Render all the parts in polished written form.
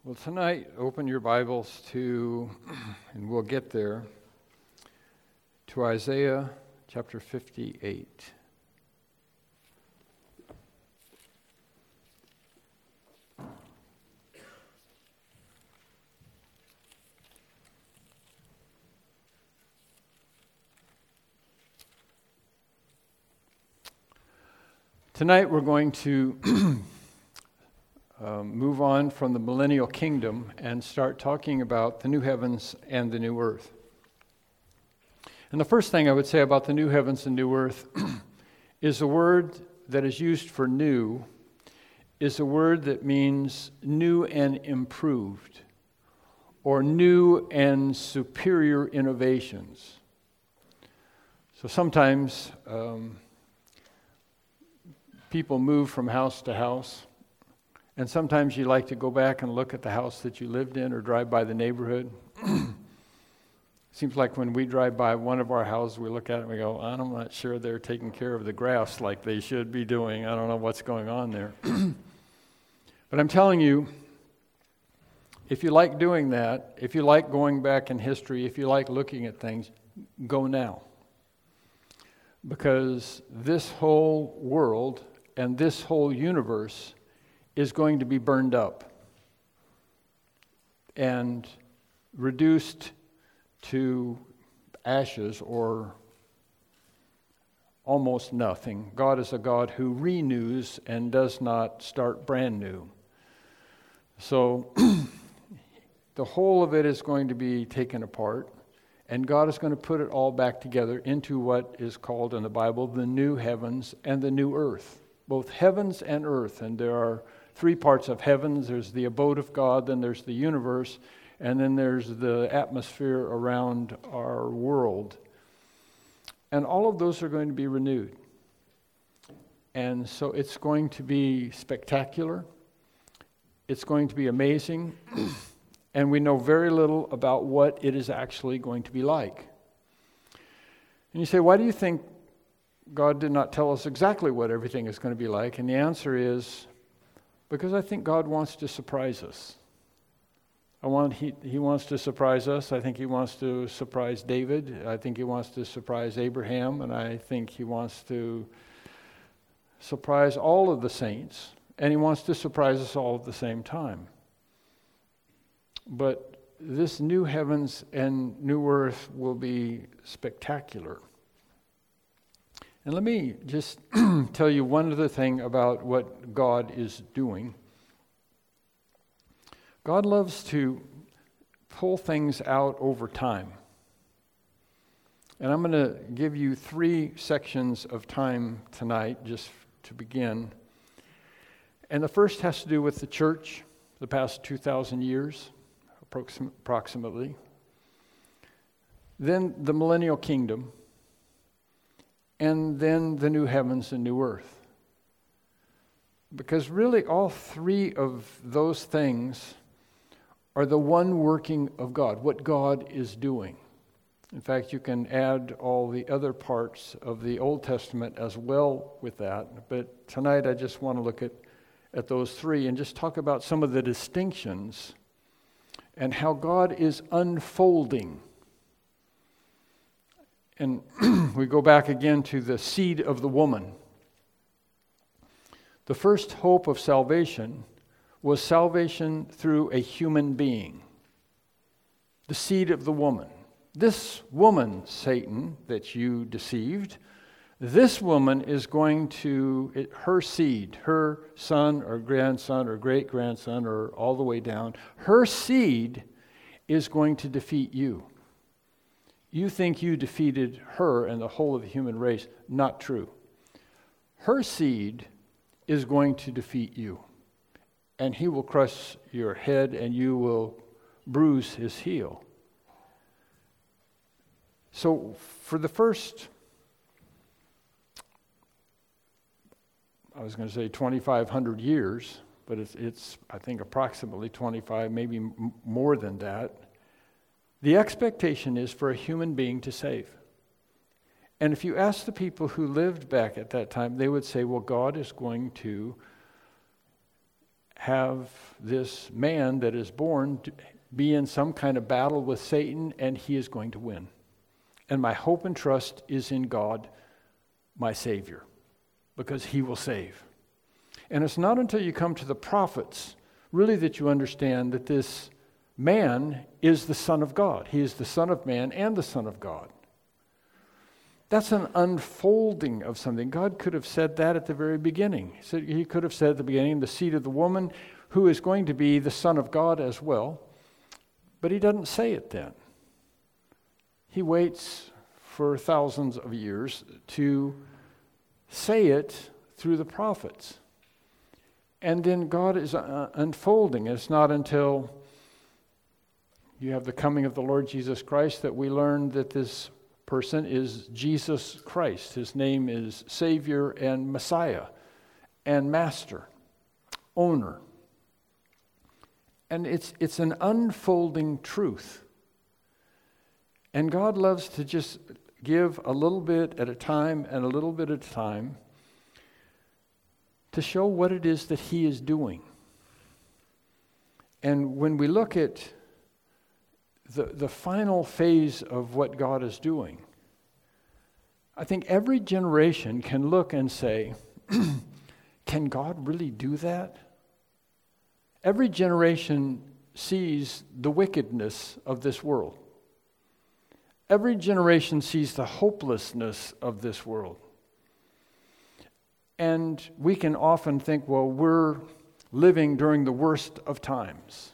Well, tonight, open your Bibles to, and we'll get there, to Isaiah chapter 58. Tonight, we're going to move on from the millennial kingdom and start talking about the new heavens and the new earth. And the first thing I would say about the new heavens and new earth is the word that is used for new is a word that means new and improved, or new and superior innovations. So sometimes people move from house to house. And sometimes you like to go back and look at the house that you lived in or drive by the neighborhood. Seems like when we drive by one of our houses, we look at it and we go, I'm not sure they're taking care of the grass like they should be doing. I don't know what's going on there. But I'm telling you, if you like doing that, if you like going back in history, if you like looking at things, go now. Because this whole world and this whole universe is going to be burned up and reduced to ashes or almost nothing. God is a God who renews and does not start brand new. So the whole of it is going to be taken apart, and God is going to put it all back together into what is called in the Bible the new heavens and the new earth, both heavens and earth. And there are three parts of heavens. There's the abode of God, then there's the universe, and then there's the atmosphere around our world. And all of those are going to be renewed. And so it's going to be spectacular. It's going to be amazing. And we know very little about what it is actually going to be like. And you say, why do you think God did not tell us exactly what everything is going to be like? And the answer is, because I think God wants to surprise us. He wants to surprise us. I think He wants to surprise David. I think He wants to surprise Abraham. And I think He wants to surprise all of the saints. And He wants to surprise us all at the same time. But this new heavens and new earth will be spectacular. And let me just tell you one other thing about what God is doing. God loves to pull things out over time. And I'm going to give you 3 sections of time tonight, just to begin. And the first has to do with the church, the past 2,000 years, approximately. Then the millennial kingdom. And then the new heavens and new earth. Because really all 3 of those things are the one working of God, what God is doing. In fact, you can add all the other parts of the Old Testament as well with that. But tonight I just want to look at those 3 and just talk about some of the distinctions and how God is unfolding. And we go back again to the seed of the woman. The first hope of salvation was salvation through a human being. The seed of the woman. This woman, Satan, that you deceived, this woman is going to, her seed, her son or grandson or great-grandson or all the way down, her seed is going to defeat you. You think you defeated her and the whole of the human race. Not true. Her seed is going to defeat you. And he will crush your head and you will bruise his heel. So for the first, I was going to say 2,500 years, but it's I think approximately 25, maybe more than that. The expectation is for a human being to save. And if you ask the people who lived back at that time, they would say, well, God is going to have this man that is born to be in some kind of battle with Satan, and he is going to win. And my hope and trust is in God, my Savior, because he will save. And it's not until you come to the prophets, really, that you understand that this man is the Son of God. He is the Son of Man and the Son of God. That's an unfolding of something. God could have said that at the very beginning. He could have said at the beginning, the seed of the woman, who is going to be the Son of God as well. But he doesn't say it then. He waits for thousands of years to say it through the prophets. And then God is unfolding. It's not until you have the coming of the Lord Jesus Christ that we learn that this person is Jesus Christ. His name is Savior and Messiah and Master, Owner. And it's an unfolding truth. And God loves to just give a little bit at a time and a little bit at a time to show what it is that he is doing. And when we look at the final phase of what God is doing, I think every generation can look and say, can God really do that? Every generation sees the wickedness of this world. Every generation sees the hopelessness of this world. And we can often think, well, we're living during the worst of times.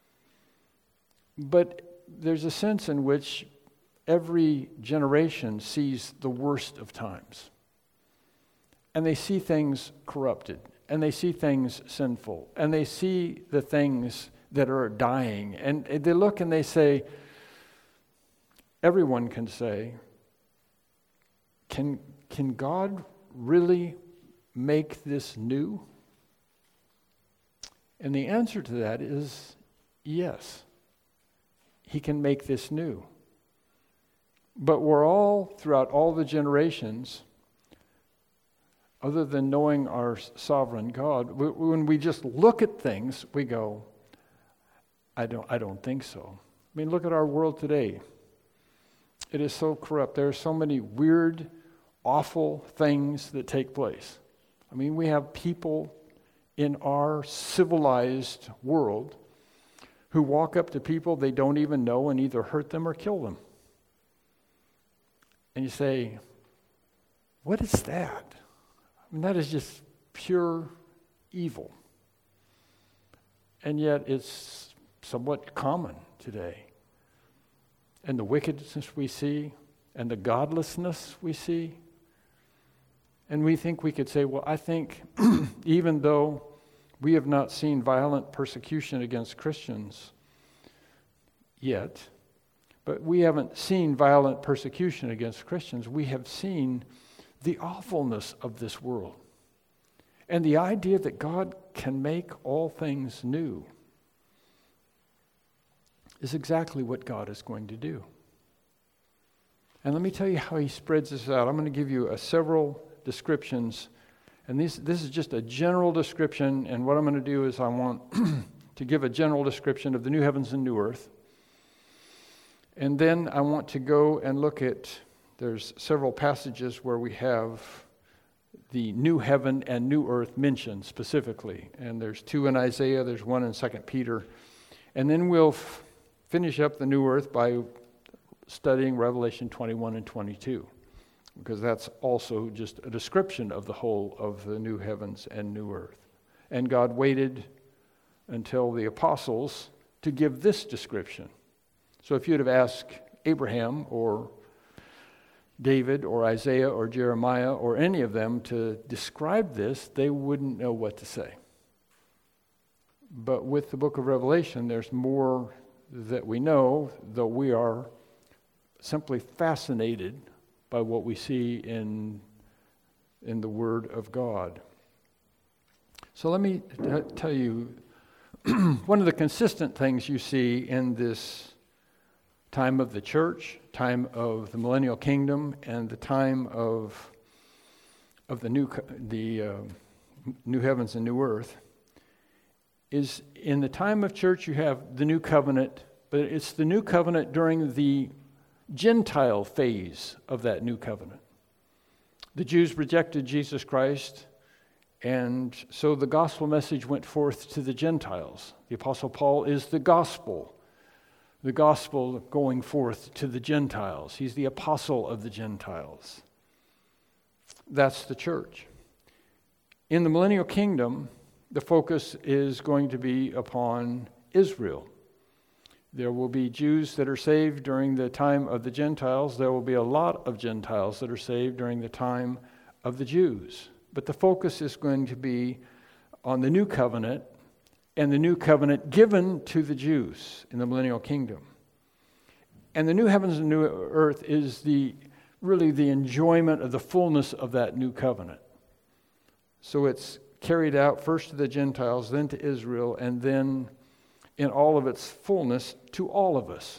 But there's a sense in which every generation sees the worst of times. And they see things corrupted, and they see things sinful, and they see the things that are dying. And they look and they say, everyone can say, can God really make this new? And the answer to that is yes. He can make this new. But we're all, throughout all the generations, other than knowing our sovereign God, when we just look at things, we go, I don't think so. I mean, look at our world today. It is so corrupt. There are so many weird, awful things that take place. I mean, we have people in our civilized world who walk up to people they don't even know and either hurt them or kill them. And you say, what is that? I mean, that is just pure evil. And yet it's somewhat common today. And the wickedness we see, and the godlessness we see. And we think we could say, well, I think even though we have not seen violent persecution against Christians yet, but we haven't seen violent persecution against Christians. We have seen the awfulness of this world. And the idea that God can make all things new is exactly what God is going to do. And let me tell you how he spreads this out. I'm going to give you several descriptions. And this is just a general description. And what I'm going to do is I want to give a general description of the new heavens and new earth. And then I want to go and look at, there's several passages where we have the new heaven and new earth mentioned specifically. And there's 2 in Isaiah, there's 1 in 2 Peter. And then we'll finish up the new earth by studying Revelation 21 and 22. Because that's also just a description of the whole of the new heavens and new earth. And God waited until the apostles to give this description. So if you'd have asked Abraham or David or Isaiah or Jeremiah or any of them to describe this, they wouldn't know what to say. But with the book of Revelation, there's more that we know, though we are simply fascinated by what we see in the Word of God. So let me tell you, one of the consistent things you see in this time of the church, time of the millennial kingdom, and the time of the new heavens and new earth, is in the time of church you have the new covenant, but it's the new covenant during the Gentile phase of that new covenant. The Jews rejected Jesus Christ, and so the gospel message went forth to the Gentiles. The Apostle Paul is the gospel going forth to the Gentiles. He's the apostle of the Gentiles. That's the church. In the millennial kingdom, the focus is going to be upon Israel. There will be Jews that are saved during the time of the Gentiles. There will be a lot of Gentiles that are saved during the time of the Jews. But the focus is going to be on the new covenant, and the new covenant given to the Jews in the millennial kingdom. And the new heavens and new earth is really the enjoyment of the fullness of that new covenant. So it's carried out first to the Gentiles, then to Israel, and then in all of its fullness to all of us.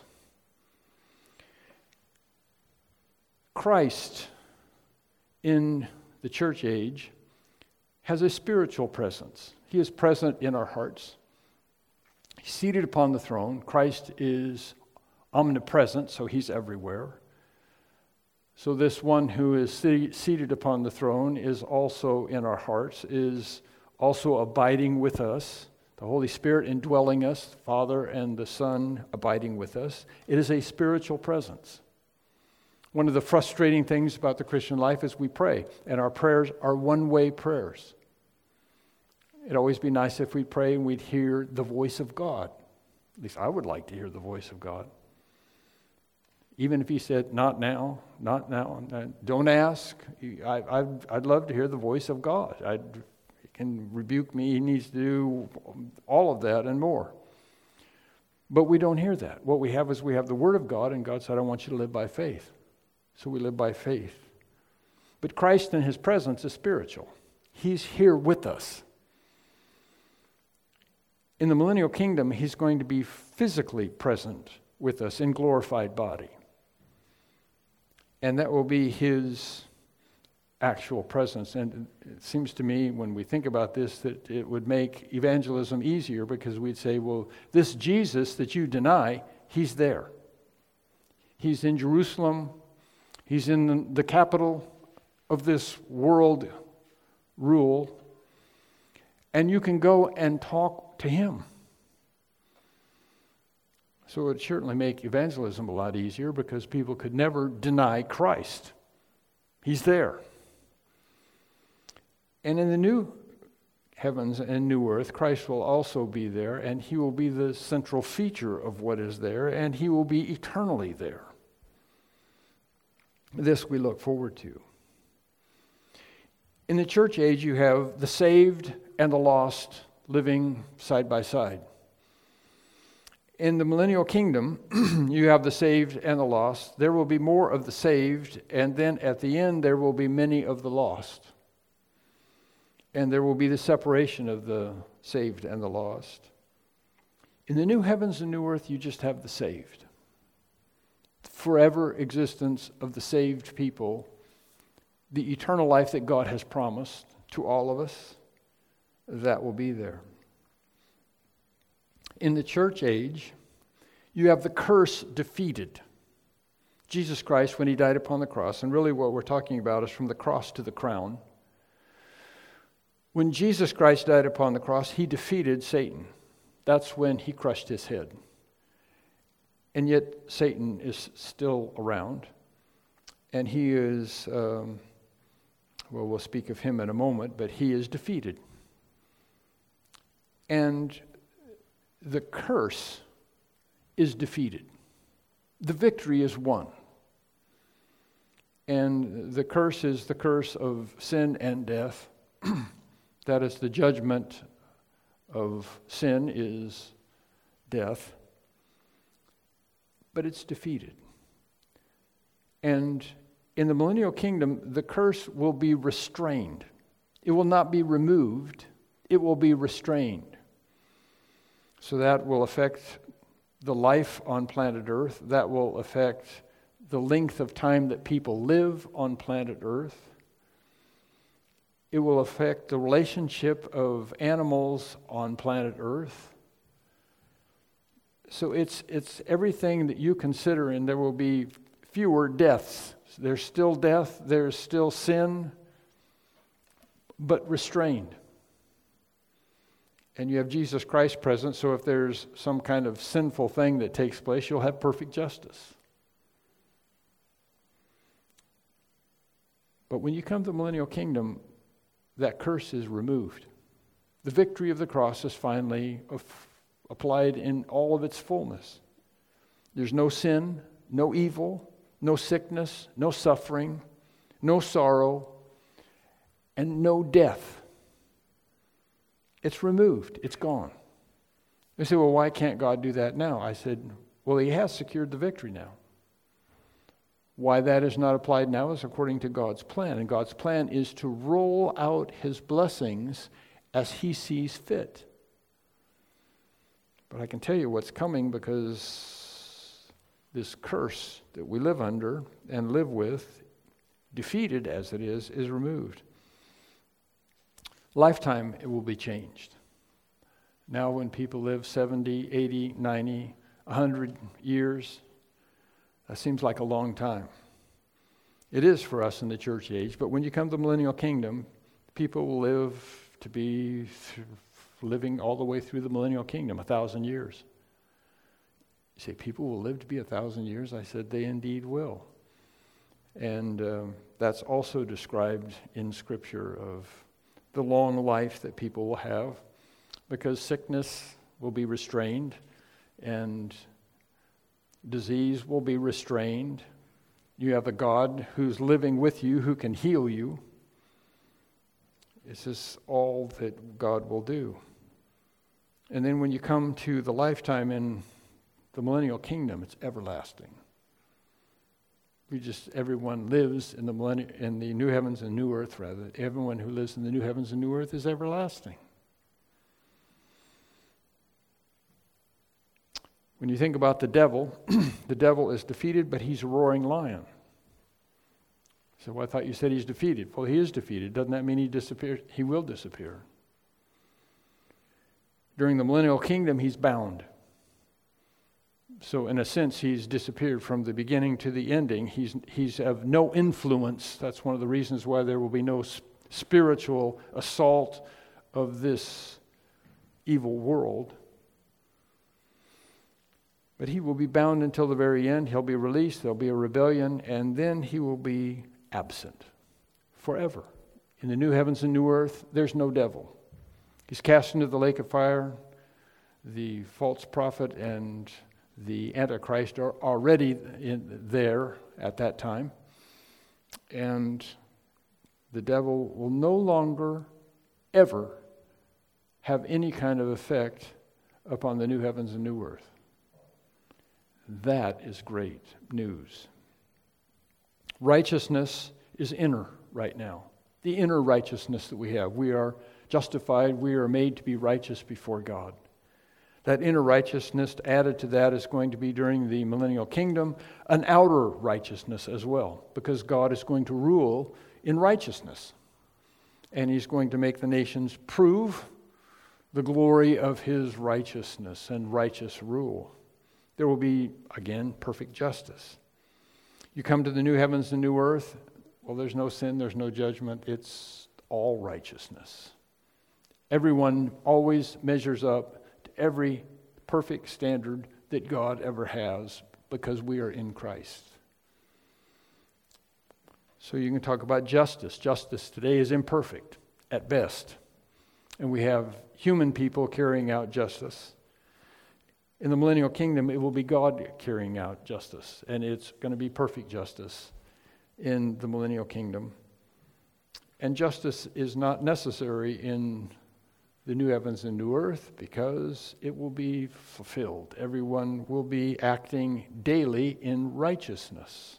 Christ in the church age has a spiritual presence. He is present in our hearts. He's seated upon the throne. Christ is omnipresent, so he's everywhere. So this one who is seated upon the throne is also in our hearts, is also abiding with us. The Holy Spirit indwelling us, the Father and the Son abiding with us. It is a spiritual presence. One of the frustrating things about the Christian life is we pray, and our prayers are one-way prayers. It'd always be nice if we pray and we'd hear the voice of God. At least I would like to hear the voice of God. Even if he said, not now, don't ask. I'd love to hear the voice of God. He can rebuke me. He needs to do all of that and more. But we don't hear that. What we have is we have the Word of God, and God said, I want you to live by faith. So we live by faith. But Christ in his presence is spiritual. He's here with us. In the millennial kingdom, he's going to be physically present with us in glorified body. And that will be his actual presence. And it seems to me, when we think about this, that it would make evangelism easier, because we'd say, well, this Jesus that you deny, he's there. He's in Jerusalem. He's in the capital of this world rule. And you can go and talk to him. So it would certainly make evangelism a lot easier, because people could never deny Christ. He's there. And in the new heavens and new earth, Christ will also be there, and he will be the central feature of what is there, and he will be eternally there. This we look forward to. In the church age, you have the saved and the lost living side by side. In the millennial kingdom, you have the saved and the lost. There will be more of the saved, and then at the end, there will be many of the lost. And there will be the separation of the saved and the lost. In the new heavens and new earth, you just have the saved. Forever existence of the saved people, the eternal life that God has promised to all of us, that will be there. In the church age, you have the curse defeated. Jesus Christ, when he died upon the cross, and really what we're talking about is from the cross to the crown. When Jesus Christ died upon the cross, he defeated Satan. That's when he crushed his head. And yet Satan is still around. And he is, we'll speak of him in a moment, but he is defeated. And the curse is defeated. The victory is won. And the curse is the curse of sin and death. That is, the judgment of sin is death. But it's defeated. And in the millennial kingdom, the curse will be restrained. It will not be removed. It will be restrained. So that will affect the life on planet Earth. That will affect the length of time that people live on planet Earth. It will affect the relationship of animals on planet Earth. So it's everything that you consider, and there will be fewer deaths. There's still death, there's still sin, but restrained. And you have Jesus Christ present, so if there's some kind of sinful thing that takes place, you'll have perfect justice. But when you come to the millennial kingdom, that curse is removed. The victory of the cross is finally applied in all of its fullness. There's no sin, no evil, no sickness, no suffering, no sorrow, and no death. It's removed. It's gone. They say, well, why can't God do that now? I said, well, He has secured the victory now. Why that is not applied now is according to God's plan. And God's plan is to roll out His blessings as He sees fit. But I can tell you what's coming, because this curse that we live under and live with, defeated as it is removed. Lifetime, it will be changed. Now when people live 70, 80, 90, 100 years, that seems like a long time. It is for us in the church age, but when you come to the millennial kingdom, people will live to be living all the way through the millennial kingdom, 1,000 years. You say, people will live to be 1,000 years? I said, they indeed will. And that's also described in Scripture of the long life that people will have, because sickness will be restrained and disease will be restrained. You have a God who's living with you, who can heal you. This is all that God will do. And then when you come to the lifetime in the millennial kingdom, it's everlasting. Everyone lives in the new heavens and new earth, rather. Everyone who lives in the new heavens and new earth is everlasting. When you think about the devil, the devil is defeated, but he's a roaring lion. So, well, I thought you said he's defeated. Well, he is defeated. Doesn't that mean he disappears? He will disappear. During the millennial kingdom, he's bound. So in a sense, he's disappeared from the beginning to the ending. He's of no influence. That's one of the reasons why there will be no spiritual assault of this evil world. But he will be bound until the very end. He'll be released. There'll be a rebellion. And then he will be absent forever. In the new heavens and new earth, there's no devil. He's cast into the lake of fire. The false prophet and the Antichrist are already there at that time. And the devil will no longer, ever have any kind of effect upon the new heavens and new earth. That is great news. Righteousness is inner right now. The inner righteousness that we have. We are justified. We are made to be righteous before God. That inner righteousness added to that is going to be during the millennial kingdom, an outer righteousness as well, because God is going to rule in righteousness. And He's going to make the nations prove the glory of His righteousness and righteous rule. There will be, again, perfect justice. You come to the new heavens and new earth, well, there's no sin, there's no judgment, it's all righteousness. Everyone always measures up to every perfect standard that God ever has, because we are in Christ. So you can talk about justice. Justice today is imperfect at best. And we have human people carrying out justice. In the millennial kingdom, it will be God carrying out justice, and it's going to be perfect justice in the millennial kingdom. And justice is not necessary in the new heavens and new earth, because it will be fulfilled. Everyone will be acting daily in righteousness.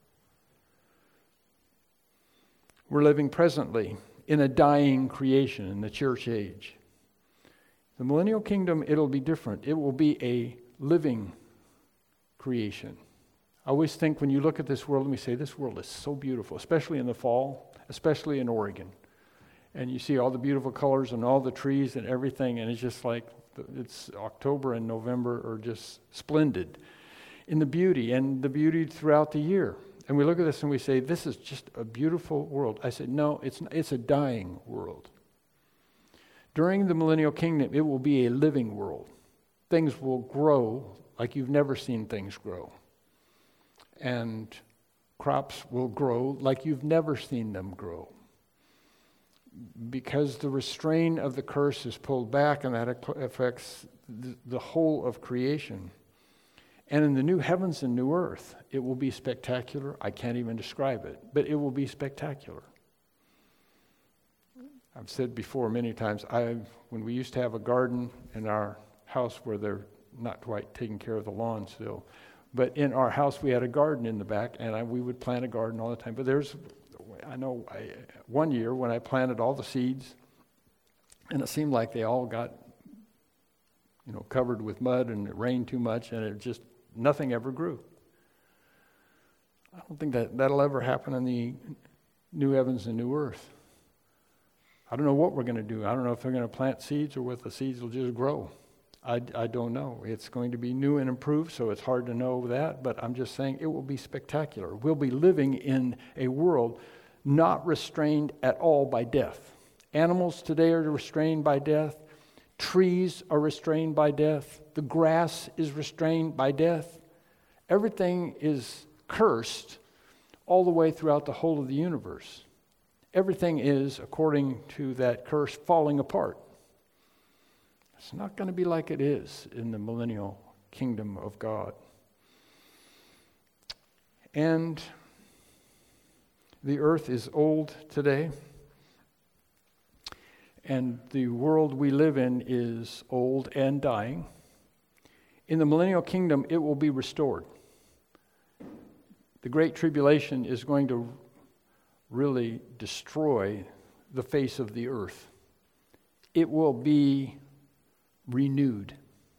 We're living presently in a dying creation in the church age. The millennial kingdom, it'll be different. It will be a living creation. I always think when you look at this world, and we say, this world is so beautiful, especially in the fall, especially in Oregon. And you see all the beautiful colors and all the trees and everything, and it's just like it's October and November are just splendid in the beauty and the beauty throughout the year. And we look at this and we say, this is just a beautiful world. I said, no, it's a dying world. During the millennial kingdom, it will be a living world. Things will grow like you've never seen things grow. And crops will grow like you've never seen them grow. Because the restraint of the curse is pulled back, and that affects the whole of creation. And in the new heavens and new earth, it will be spectacular. I can't even describe it, but it will be spectacular. I've said before many times, when we used to have a garden in our house where they're not quite taking care of the lawn still, but in our house we had a garden in the back, and we would plant a garden all the time. But one year when I planted all the seeds, and it seemed like they all got, covered with mud, and it rained too much, and it just, nothing ever grew. I don't think that'll ever happen in the new heavens and new earth. I don't know what we're going to do. I don't know if they're going to plant seeds or what the seeds will just grow. I don't know. It's going to be new and improved, so it's hard to know that, but I'm just saying it will be spectacular. We'll be living in a world not restrained at all by death. Animals today are restrained by death. Trees are restrained by death. The grass is restrained by death. Everything is cursed all the way throughout the whole of the universe. Everything is, according to that curse, falling apart. It's not going to be like it is in the millennial kingdom of God. And the earth is old today, and the world we live in is old and dying. In the millennial kingdom, it will be restored. The Great Tribulation is going to really destroy the face of the earth. It will be renewed,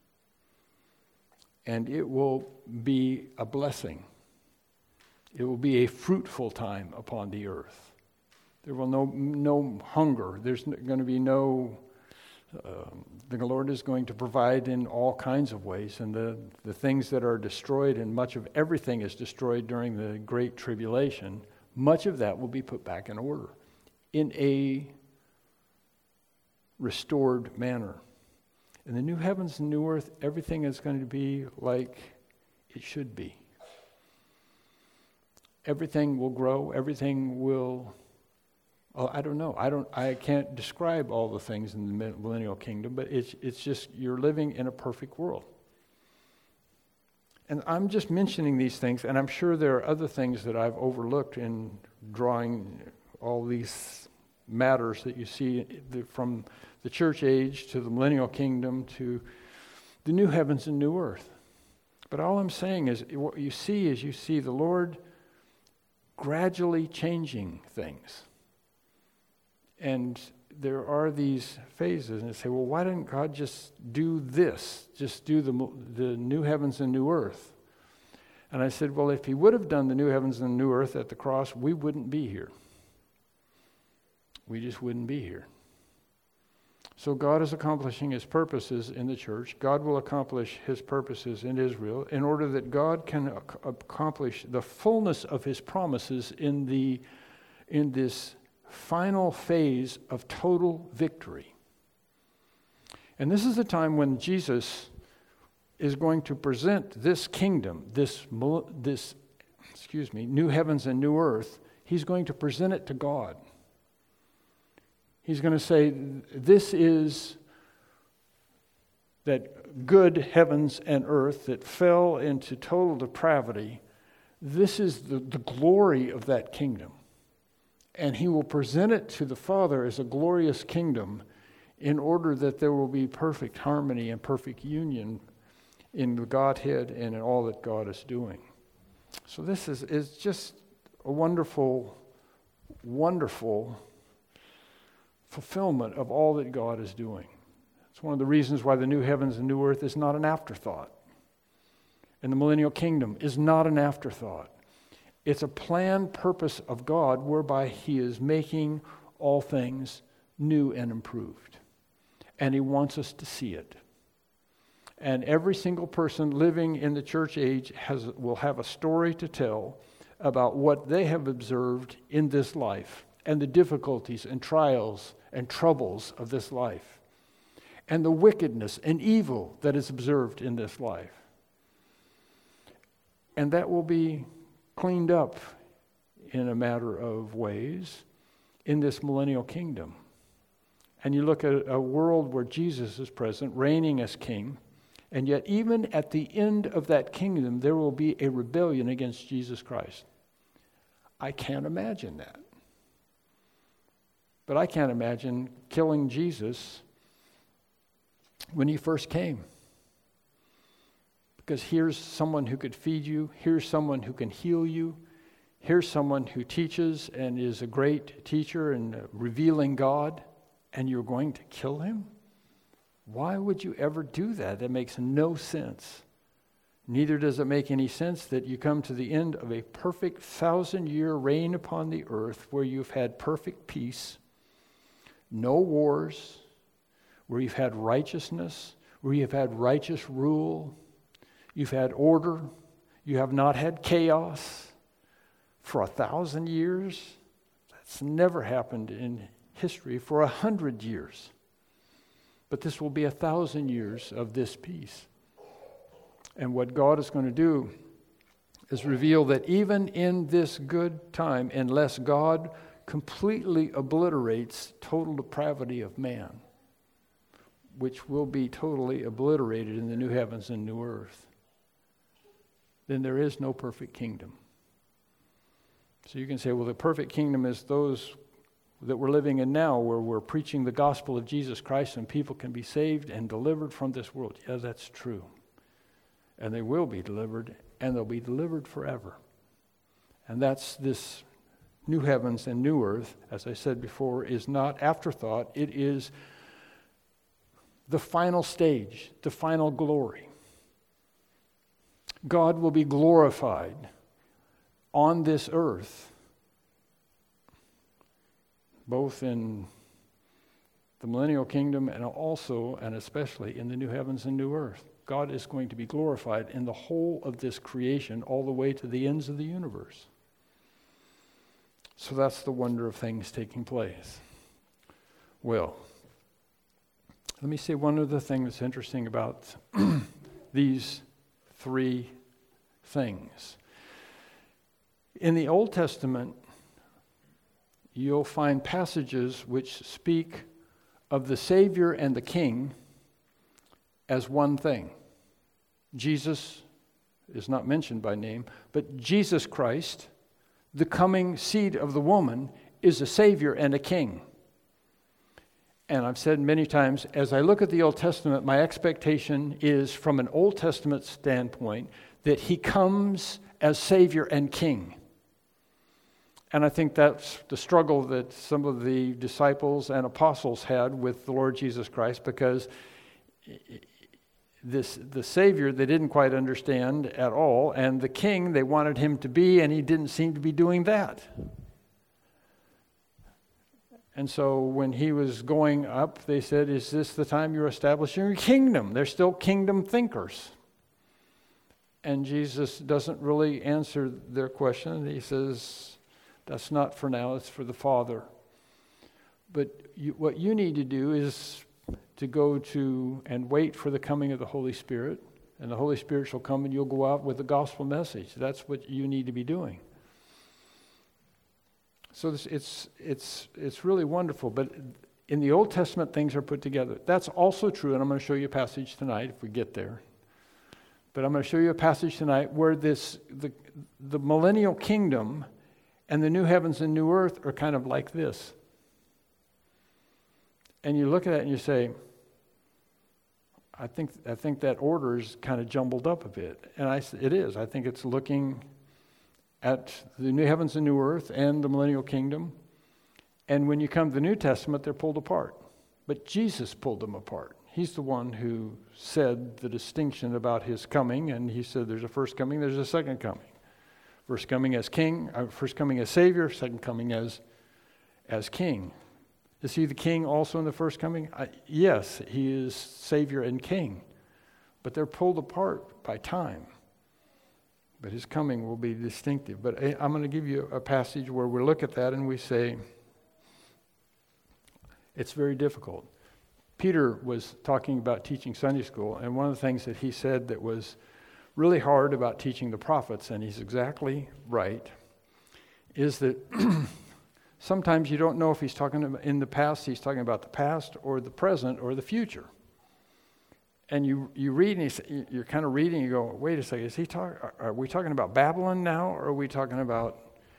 and it will be a blessing. It will be a fruitful time upon the earth. There will no hunger. There's going to be no. The Lord is going to provide in all kinds of ways, and the things that are destroyed, and much of everything is destroyed during the Great Tribulation, much of that will be put back in order in a restored manner. In the new heavens and new earth, everything is going to be like it should be. Everything will grow. Everything will. I don't know. I can't describe all the things in the millennial kingdom, but it's just you're living in a perfect world. And I'm just mentioning these things, and I'm sure there are other things that I've overlooked in drawing all these matters that you see from the church age to the millennial kingdom to the new heavens and new earth. But all I'm saying is what you see the Lord gradually changing things. And there are these phases, and they say, well, why didn't God just do this? Just do the new heavens and new earth? And I said, well, if he would have done the new heavens and new earth at the cross, we wouldn't be here. We just wouldn't be here. So God is accomplishing his purposes in the church. God will accomplish his purposes in Israel in order that God can accomplish the fullness of his promises in this final phase of total victory. And this is the time when Jesus is going to present this kingdom, this new heavens and new earth. He's going to present it to God. He's going to say, this is that good heavens and earth that fell into total depravity. This is the glory of that kingdom. And he will present it to the Father as a glorious kingdom in order that there will be perfect harmony and perfect union in the Godhead and in all that God is doing. So this is just a wonderful, wonderful fulfillment of all that God is doing. It's one of the reasons why the new heavens and new earth is not an afterthought. And the millennial kingdom is not an afterthought. It's a planned purpose of God whereby he is making all things new and improved. And he wants us to see it. And every single person living in the church age will have a story to tell about what they have observed in this life and the difficulties and trials and troubles of this life and the wickedness and evil that is observed in this life. And that will be cleaned up in a matter of ways in this millennial kingdom. And you look at a world where Jesus is present, reigning as king, and yet even at the end of that kingdom, there will be a rebellion against Jesus Christ. I can't imagine that. But I can't imagine killing Jesus when he first came. Because here's someone who could feed you, here's someone who can heal you, here's someone who teaches and is a great teacher and revealing God, and you're going to kill him? Why would you ever do that? That makes no sense. Neither does it make any sense that you come to the end of a perfect 1,000-year reign upon the earth where you've had perfect peace, no wars, where you've had righteousness, where you've had righteous rule, you've had order, you have not had chaos for 1,000 years. That's never happened in history for 100 years. But this will be 1,000 years of this peace. And what God is going to do is reveal that even in this good time, unless God completely obliterates total depravity of man, which will be totally obliterated in the new heavens and new earth, then there is no perfect kingdom. So you can say, well, the perfect kingdom is those that we're living in now, where we're preaching the gospel of Jesus Christ and people can be saved and delivered from this world. Yeah, that's true. And they will be delivered, and they'll be delivered forever. And that's this new heavens and new earth, as I said before, is not afterthought. It is the final stage, the final glory. God will be glorified on this earth, both in the millennial kingdom and also and especially in the new heavens and new earth. God is going to be glorified in the whole of this creation all the way to the ends of the universe. So that's the wonder of things taking place. Well, let me say one other thing that's interesting about these three things. In the Old Testament, you'll find passages which speak of the Savior and the King as one thing. Jesus is not mentioned by name, but Jesus Christ, the coming seed of the woman, is a Savior and a King. And I've said many times, as I look at the Old Testament, my expectation is, from an Old Testament standpoint, that he comes as Savior and King. And I think that's the struggle that some of the disciples and apostles had with the Lord Jesus Christ, because the Savior they didn't quite understand at all, and the King they wanted him to be, and he didn't seem to be doing that. And so when he was going up, they said, "Is this the time you're establishing your kingdom?" They're still kingdom thinkers. And Jesus doesn't really answer their question. He says, "That's not for now, it's for the Father." But what you need to do is to go to and wait for the coming of the Holy Spirit. And the Holy Spirit shall come and you'll go out with the gospel message. That's what you need to be doing. So it's really wonderful. But in the Old Testament, things are put together. That's also true, and I'm going to show you a passage tonight if we get there. But I'm going to show you a passage tonight where the millennial kingdom and the new heavens and new earth are kind of like this. And you look at it and you say, I think that order is kind of jumbled up a bit. And it is. I think it's looking at the new heavens and new earth and the millennial kingdom. And when you come to the New Testament, they're pulled apart. But Jesus pulled them apart. He's the one who said the distinction about his coming. And he said there's a first coming, there's a second coming. First coming as king, first coming as Savior, second coming as king. Is he the king also in the first coming? Yes, he is Savior and King. But they're pulled apart by time. But his coming will be distinctive. But I'm going to give you a passage where we look at that and we say, it's very difficult. Peter was talking about teaching Sunday school, and one of the things that he said that was really hard about teaching the prophets, and he's exactly right, is that sometimes you don't know if he's talking about in the past, he's talking about the past or the present or the future. And you read and you're kind of reading, you go, wait a second, are we talking about Babylon now, or are we talking about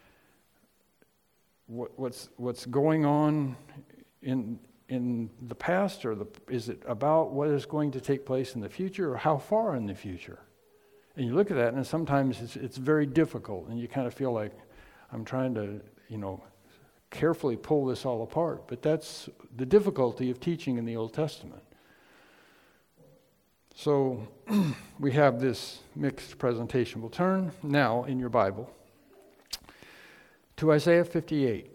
what's going on in the past, or is it about what is going to take place in the future, or how far in the future? And you look at that, and sometimes it's very difficult, and you kind of feel like I'm trying to, carefully pull this all apart. But that's the difficulty of teaching in the Old Testament. So we have this mixed presentation. We'll turn now in your Bible to Isaiah 58.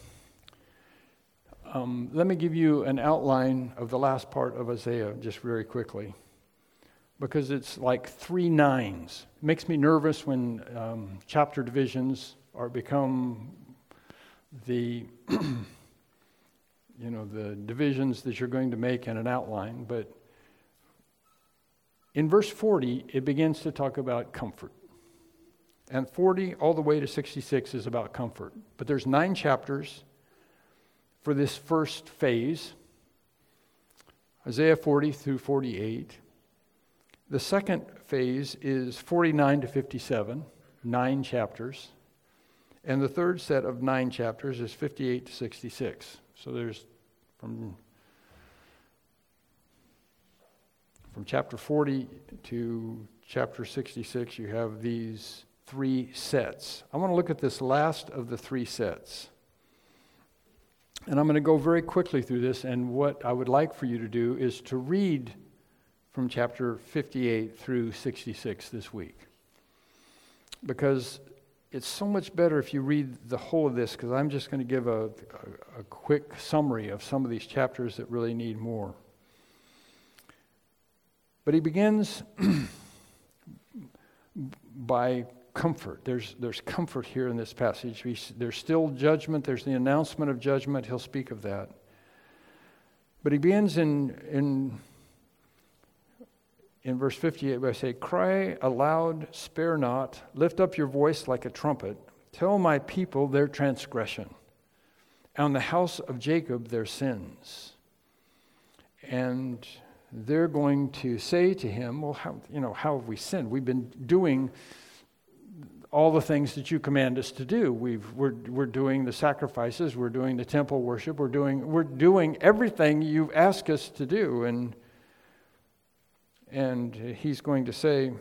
Let me give you an outline of the last part of Isaiah just very quickly, because it's like 3 nines. It makes me nervous when chapter divisions become the the divisions that you're going to make in an outline. But in verse 40, it begins to talk about comfort. And 40 all the way to 66 is about comfort. But there's 9 chapters for this first phase, Isaiah 40 through 48. The second phase is 49 to 57, 9 chapters. And the third set of 9 chapters is 58 to 66. So there's from chapter 40 to chapter 66, you have these 3 sets. I want to look at this last of the 3 sets. And I'm going to go very quickly through this, and what I would like for you to do is to read from chapter 58 through 66 this week. Because it's so much better if you read the whole of this, because I'm just going to give a quick summary of some of these chapters that really need more. But he begins by comfort. There's comfort here in this passage. There's still judgment. There's the announcement of judgment. He'll speak of that. But he begins in verse 58 by saying, "Cry aloud, spare not. Lift up your voice like a trumpet. Tell my people their transgression, and the house of Jacob their sins." And they're going to say to him, well, how have we sinned? We've been doing all the things that you command us to do. We're doing the sacrifices, we're doing the temple worship, we're doing everything you've asked us to do. And he's going to say,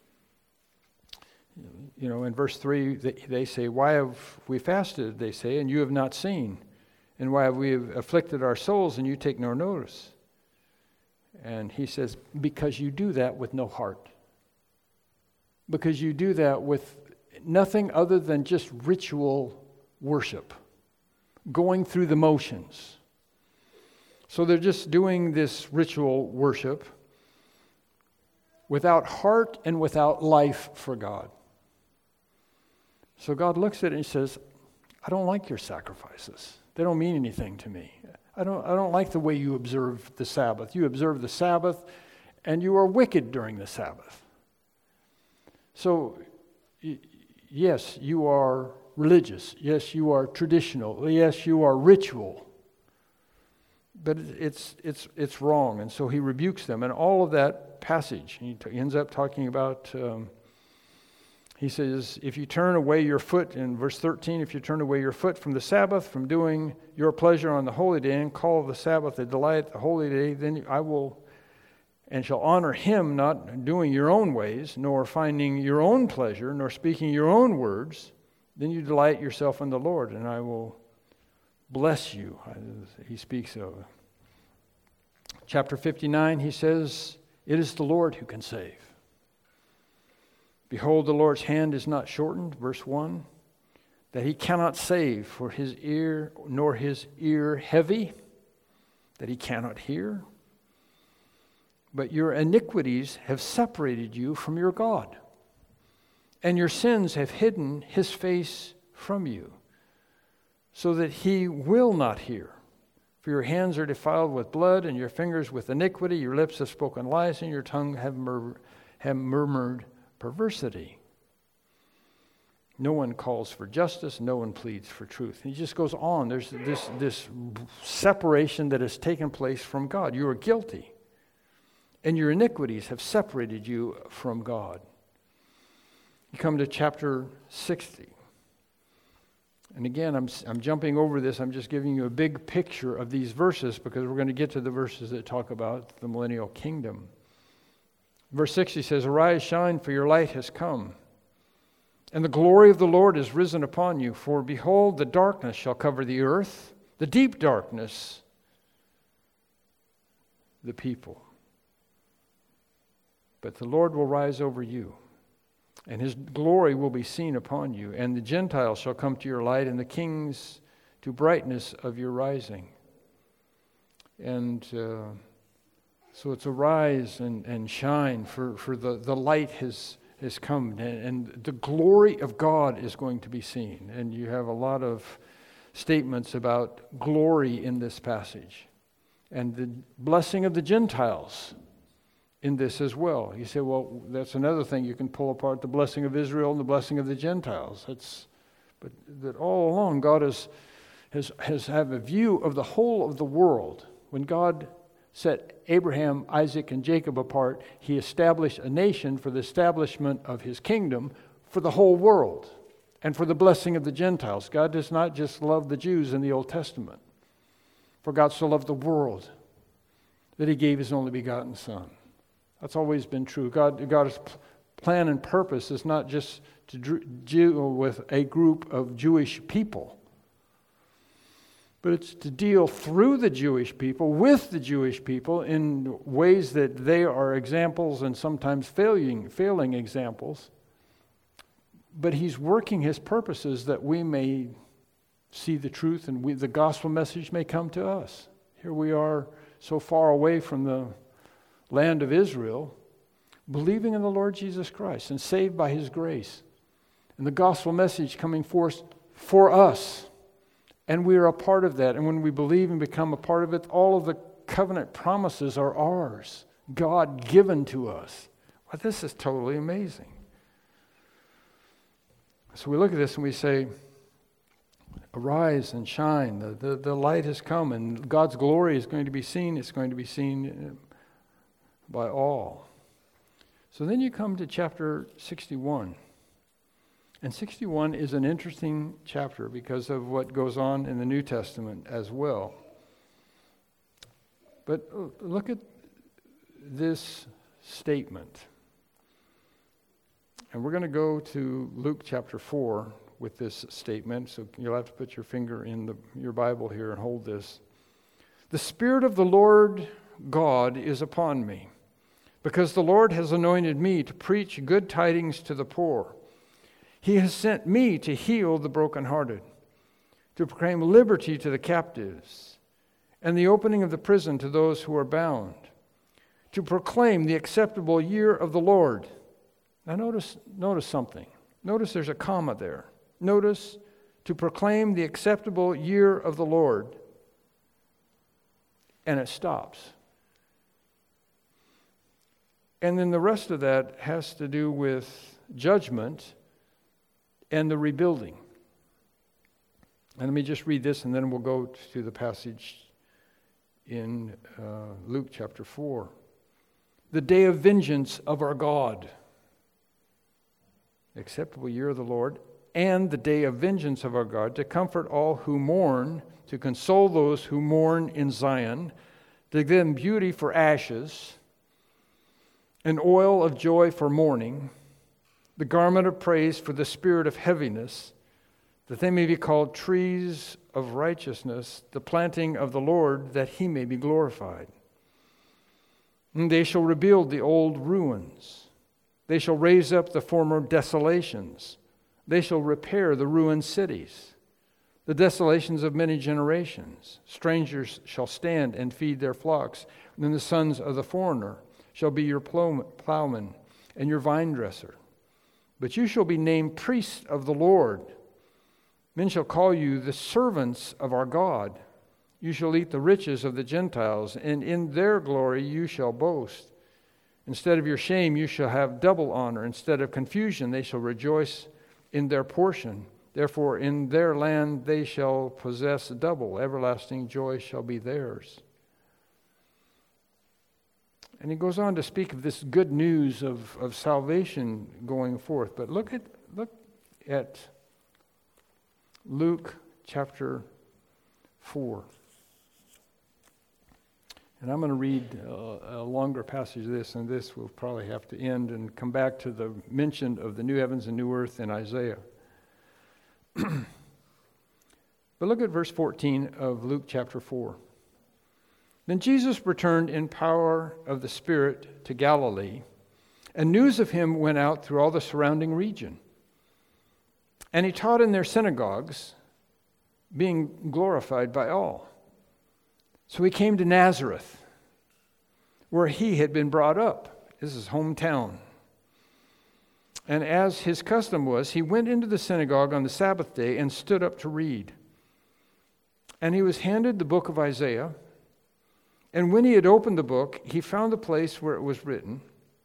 in verse 3, they say, "Why have we fasted," they say, "and you have not seen? And why have we afflicted our souls, and you take no notice?" And he says, because you do that with no heart. Because you do that with nothing other than just ritual worship, going through the motions. So they're just doing this ritual worship without heart and without life for God. So God looks at it and he says, I don't like your sacrifices. They don't mean anything to me. I don't like the way you observe the Sabbath. You observe the Sabbath, and you are wicked during the Sabbath. So, yes, you are religious. Yes, you are traditional. Yes, you are ritual. But it's wrong, and so he rebukes them. And all of that passage, he ends up talking about. He says, if you turn away your foot, in verse 13, if you turn away your foot from the Sabbath, from doing your pleasure on the holy day, and call the Sabbath a delight, the holy day, then I will and shall honor him, not doing your own ways, nor finding your own pleasure, nor speaking your own words, then you delight yourself in the Lord, and I will bless you. He speaks of chapter 59, he says, it is the Lord who can save. Behold, the Lord's hand is not shortened, verse 1, that he cannot save, for his ear, nor his ear heavy. that he cannot hear? But your iniquities have separated you from your God, and your sins have hidden his face from you, so that he will not hear. For your hands are defiled with blood, and your fingers with iniquity. Your lips have spoken lies, and your tongue have murmured perversity. No one calls for justice. No one pleads for truth. And he just goes on. There's this separation that has taken place from God. You are guilty, and your iniquities have separated you from God. You come to chapter 60. And again, I'm jumping over this. I'm just giving you a big picture of these verses because we're going to get to the verses that talk about the millennial kingdom. Verse 60 says, "Arise, shine, for your light has come, and the glory of the Lord is risen upon you. For behold, the darkness shall cover the earth, the deep darkness, the people. But the Lord will rise over you, and his glory will be seen upon you. And the Gentiles shall come to your light, and the kings to brightness of your rising." And so it's arise and shine, for the light has come, and the glory of God is going to be seen. And you have a lot of statements about glory in this passage, and the blessing of the Gentiles in this as well. You say, well, that's another thing you can pull apart, the blessing of Israel and the blessing of the Gentiles. But that all along God has have a view of the whole of the world. When God set Abraham, Isaac, and Jacob apart, he established a nation for the establishment of his kingdom for the whole world and for the blessing of the Gentiles. God does not just love the Jews in the Old Testament. For God so loved the world that he gave his only begotten Son. That's always been true. God's plan and purpose is not just to deal with a group of Jewish people, but it's to deal through the Jewish people, with the Jewish people, in ways that they are examples and sometimes failing examples. But he's working his purposes that we may see the truth and the gospel message may come to us. Here we are so far away from the land of Israel, believing in the Lord Jesus Christ and saved by his grace. And the gospel message coming forth for us. And we are a part of that. And when we believe and become a part of it, all of the covenant promises are ours, God given to us. Well, this is totally amazing. So we look at this and we say, arise and shine. The light has come, and God's glory is going to be seen. It's going to be seen by all. So then you come to chapter 61. And 61 is an interesting chapter because of what goes on in the New Testament as well. But look at this statement. And we're going to go to Luke chapter 4 with this statement. So you'll have to put your finger in your Bible here and hold this. "The Spirit of the Lord God is upon me, because the Lord has anointed me to preach good tidings to the poor. He has sent me to heal the brokenhearted, to proclaim liberty to the captives, and the opening of the prison to those who are bound, to proclaim the acceptable year of the Lord." Now notice something. Notice there's a comma there. Notice, to proclaim the acceptable year of the Lord. And it stops. And then the rest of that has to do with judgment and the rebuilding. And let me just read this, and then we'll go to the passage in Luke chapter 4. "The day of vengeance of our God, acceptable year of the Lord, and the day of vengeance of our God, to comfort all who mourn, to console those who mourn in Zion, to give them beauty for ashes, an oil of joy for mourning, the garment of praise for the spirit of heaviness, that they may be called trees of righteousness, the planting of the Lord, that he may be glorified. And they shall rebuild the old ruins. They shall raise up the former desolations. They shall repair the ruined cities. the desolations of many generations. Strangers shall stand and feed their flocks. And then the sons of the foreigner shall be your plowman and your vine dresser. But you shall be named priests of the Lord. Men shall call you the servants of our God. You shall eat the riches of the Gentiles, and in their glory you shall boast. Instead of your shame you shall have double honor. Instead of confusion they shall rejoice in their portion. Therefore in their land they shall possess double. Everlasting joy shall be theirs. And he goes on to speak of this good news of salvation going forth. But look at Luke chapter 4. And I'm going to read a longer passage of this, and this will probably have to end and come back to the mention of the new heavens and new earth in Isaiah. But look at verse 14 of Luke chapter 4. Then Jesus returned in power of the Spirit to Galilee, and news of him went out through all the surrounding region. And he taught in their synagogues, being glorified by all. So he came to Nazareth, where he had been brought up. This is hometown. And as his custom was, he went into the synagogue on the Sabbath day and stood up to read. And he was handed the book of Isaiah. And when he had opened the book, he found the place where it was written,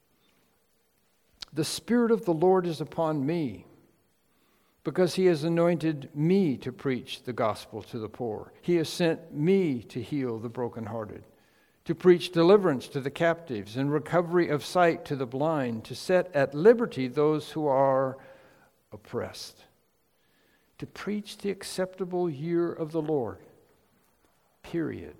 "The Spirit of the Lord is upon me, because he has anointed me to preach the gospel to the poor. He has sent me to heal the brokenhearted, to preach deliverance to the captives and recovery of sight to the blind, to set at liberty those who are oppressed, to preach the acceptable year of the Lord." Period.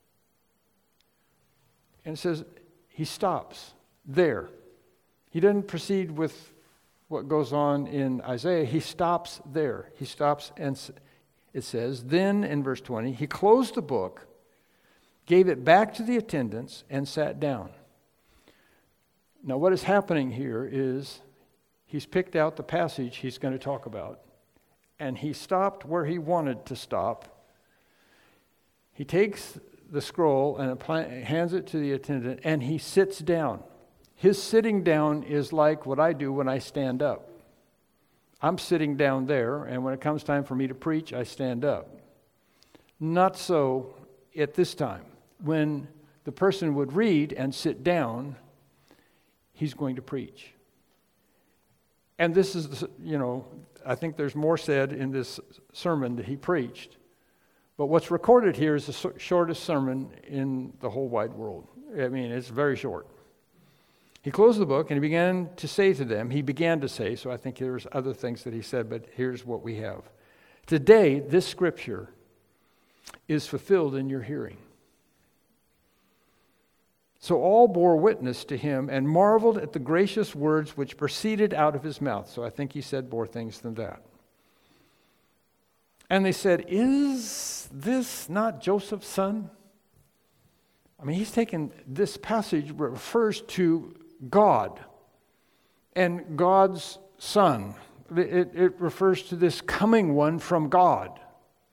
And it says he stops there. He doesn't proceed with what goes on in Isaiah. He stops there. He stops, and it says, then in verse 20, he closed the book, gave it back to the attendants, and sat down. Now what is happening here is he's picked out the passage he's going to talk about, and he stopped where he wanted to stop. He takes the scroll and hands it to the attendant, and he sits down. His sitting down is like what I do when I stand up. I'm sitting down there, and when it comes time for me to preach, I stand up. Not so at this time. When the person would read and sit down, he's going to preach. And this is, I think there's more said in this sermon that he preached. But what's recorded here is the shortest sermon in the whole wide world. I mean, it's very short. He closed the book and he began to say, so I think there's other things that he said, but here's what we have. Today, this scripture is fulfilled in your hearing. So all bore witness to him and marveled at the gracious words which proceeded out of his mouth. So I think he said more things than that. And they said, "Is this not Joseph's son?" I mean, he's taken this passage refers to God and God's son. It refers to this coming one from God.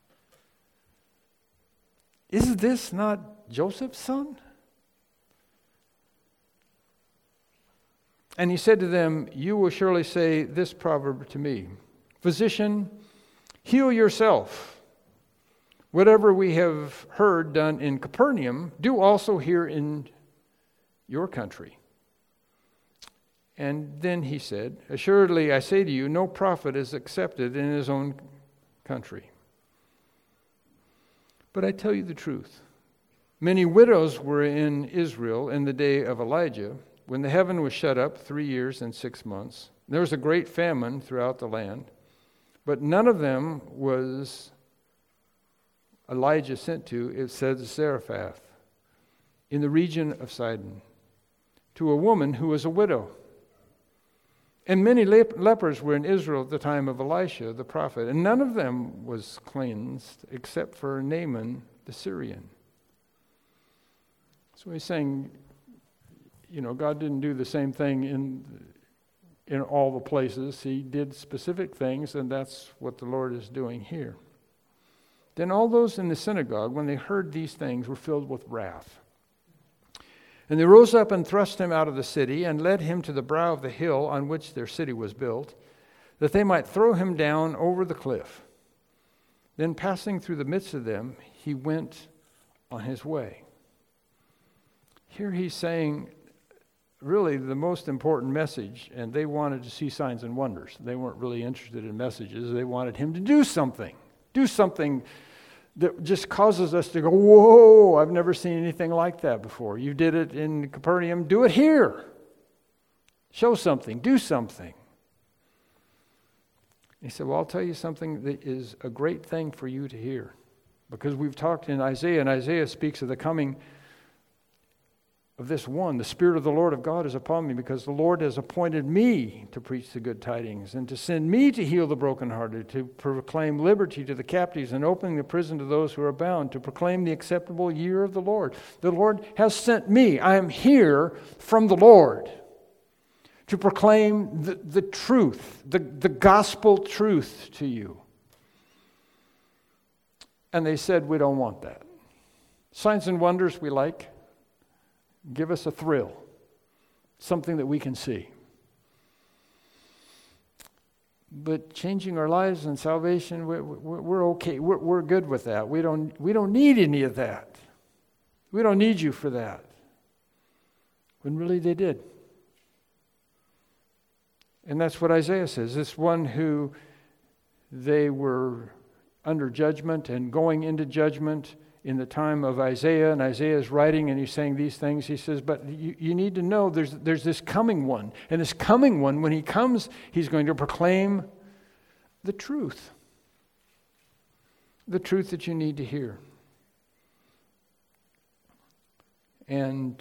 Is this not Joseph's son? And he said to them, "You will surely say this proverb to me, 'Physician, heal yourself. Whatever we have heard done in Capernaum, do also here in your country.' And then he said, 'Assuredly, I say to you, no prophet is accepted in his own country. But I tell you the truth. Many widows were in Israel in the day of Elijah, when the heaven was shut up 3 years and 6 months. There was a great famine throughout the land, but none of them was Elijah sent to, it says Zarephath, in the region of Sidon, to a woman who was a widow. And many lepers were in Israel at the time of Elisha the prophet, and none of them was cleansed except for Naaman the Syrian.'" So he's saying, God didn't do the same thing in all the places. He did specific things, and that's what the Lord is doing here. Then all those in the synagogue, when they heard these things, were filled with wrath. And they rose up and thrust him out of the city, and led him to the brow of the hill on which their city was built, that they might throw him down over the cliff. Then passing through the midst of them, he went on his way. Here he's saying really the most important message, and they wanted to see signs and wonders. They weren't really interested in messages. They wanted him to do something that just causes us to go, whoa, I've never seen anything like that before. You did it in Capernaum, do it here. Show something, do something. He said, well, I'll tell you something that is a great thing for you to hear. Because we've talked in Isaiah, and Isaiah speaks of the coming of this one. The Spirit of the Lord of God is upon me, because the Lord has appointed me to preach the good tidings, and to send me to heal the brokenhearted, to proclaim liberty to the captives, and opening the prison to those who are bound, to proclaim the acceptable year of the Lord. The Lord has sent me. I am here from the Lord to proclaim the truth, the gospel truth to you. And they said, we don't want that. Signs and wonders we like. Give us a thrill, something that we can see. But changing our lives and salvation, we're okay. We're good with that. We don't need any of that. We don't need you for that. When really they did. And that's what Isaiah says. This one who they were under judgment and going into judgment in the time of Isaiah, and Isaiah is writing and he's saying these things. He says, but you need to know there's this coming one. And this coming one, when he comes, he's going to proclaim the truth. The truth that you need to hear. And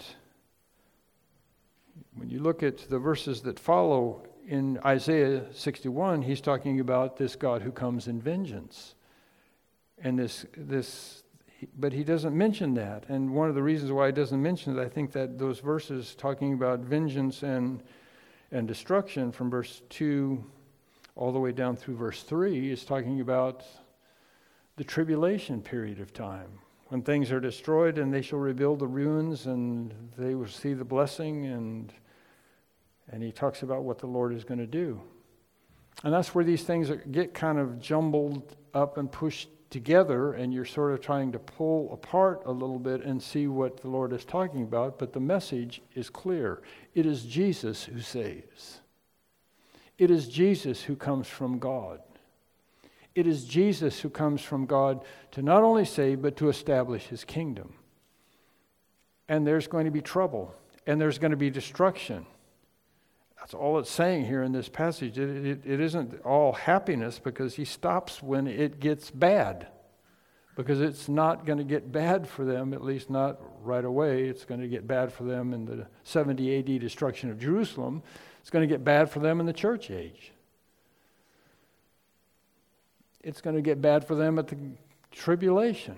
when you look at the verses that follow in Isaiah 61, he's talking about this God who comes in vengeance. And but he doesn't mention that. And one of the reasons why he doesn't mention it, I think that those verses talking about vengeance and destruction from verse 2 all the way down through verse 3 is talking about the tribulation period of time. When things are destroyed and they shall rebuild the ruins and they will see the blessing, and he talks about what the Lord is going to do. And that's where these things get kind of jumbled up and pushed together, and you're sort of trying to pull apart a little bit and see what the Lord is talking about, but the message is clear. It is Jesus who saves. It is Jesus who comes from God. It is Jesus who comes from God to not only save, but to establish his kingdom. And there's going to be trouble, and there's going to be destruction. That's all it's saying here in this passage. It isn't all happiness, because he stops when it gets bad. Because it's not going to get bad for them, at least not right away. It's going to get bad for them in the 70 AD destruction of Jerusalem. It's going to get bad for them in the church age. It's going to get bad for them at the tribulation.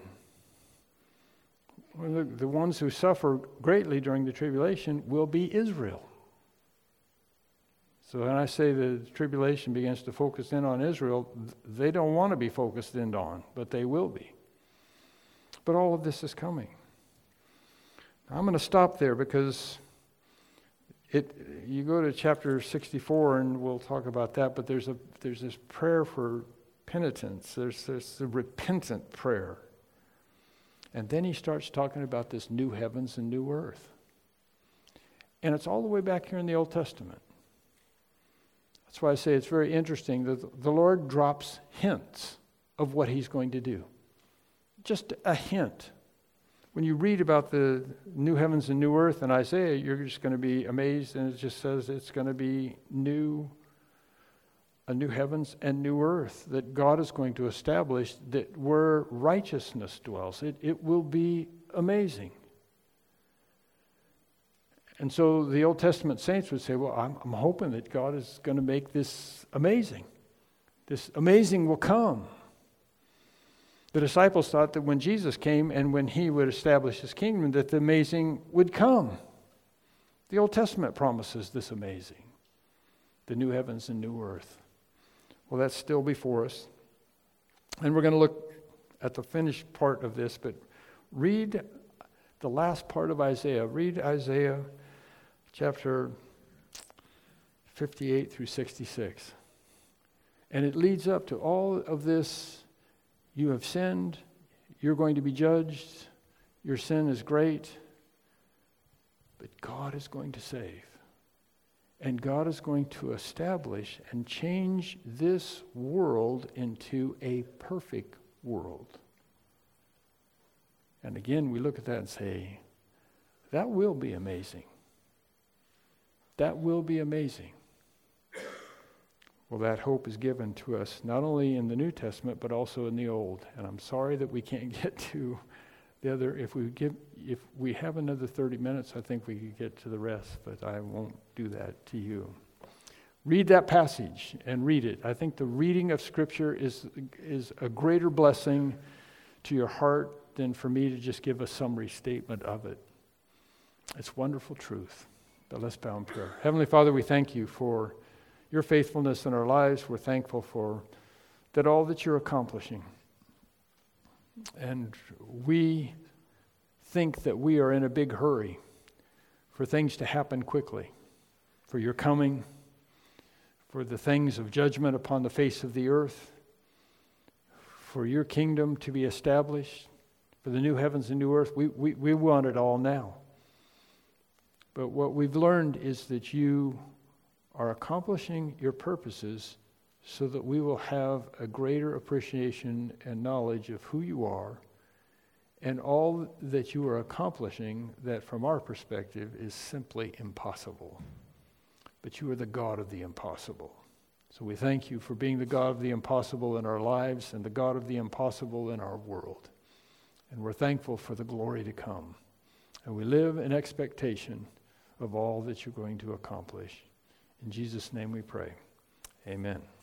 The ones who suffer greatly during the tribulation will be Israel. So when I say the tribulation begins to focus in on Israel, they don't want to be focused in on, but they will be. But all of this is coming. I'm going to stop there, because you go to chapter 64 and we'll talk about that, but there's this prayer for penitence. There's a repentant prayer. And then he starts talking about this new heavens and new earth. And it's all the way back here in the Old Testament. That's why I say it's very interesting that the Lord drops hints of what he's going to do. Just a hint. When you read about the new heavens and new earth in Isaiah, you're just going to be amazed, and it just says it's going to be a new heavens and new earth that God is going to establish, that where righteousness dwells. It will be amazing. And so the Old Testament saints would say, well, I'm hoping that God is going to make this amazing. This amazing will come. The disciples thought that when Jesus came and when he would establish his kingdom, that the amazing would come. The Old Testament promises this amazing, the new heavens and new earth. Well, that's still before us. And we're going to look at the finished part of this, but read the last part of Isaiah. Read Isaiah chapter 58 through 66. And it leads up to all of this. You have sinned. You're going to be judged. Your sin is great. But God is going to save. And God is going to establish and change this world into a perfect world. And again, we look at that and say, that will be amazing. That will be amazing. Well, that hope is given to us not only in the New Testament, but also in the Old. And I'm sorry that we can't get to the other. If we have another 30 minutes, I think we could get to the rest, but I won't do that to you. Read that passage and read it. I think the reading of Scripture is a greater blessing to your heart than for me to just give a summary statement of it. It's wonderful truth. But let's bow in prayer. Heavenly Father, we thank you for your faithfulness in our lives. We're thankful for that all that you're accomplishing. And we think that we are in a big hurry for things to happen quickly, for your coming, for the things of judgment upon the face of the earth, for your kingdom to be established, for the new heavens and new earth. We want it all now. But what we've learned is that you are accomplishing your purposes so that we will have a greater appreciation and knowledge of who you are and all that you are accomplishing that from our perspective is simply impossible. But you are the God of the impossible. So we thank you for being the God of the impossible in our lives and the God of the impossible in our world. And we're thankful for the glory to come. And we live in expectation of all that you're going to accomplish. In Jesus' name we pray. Amen.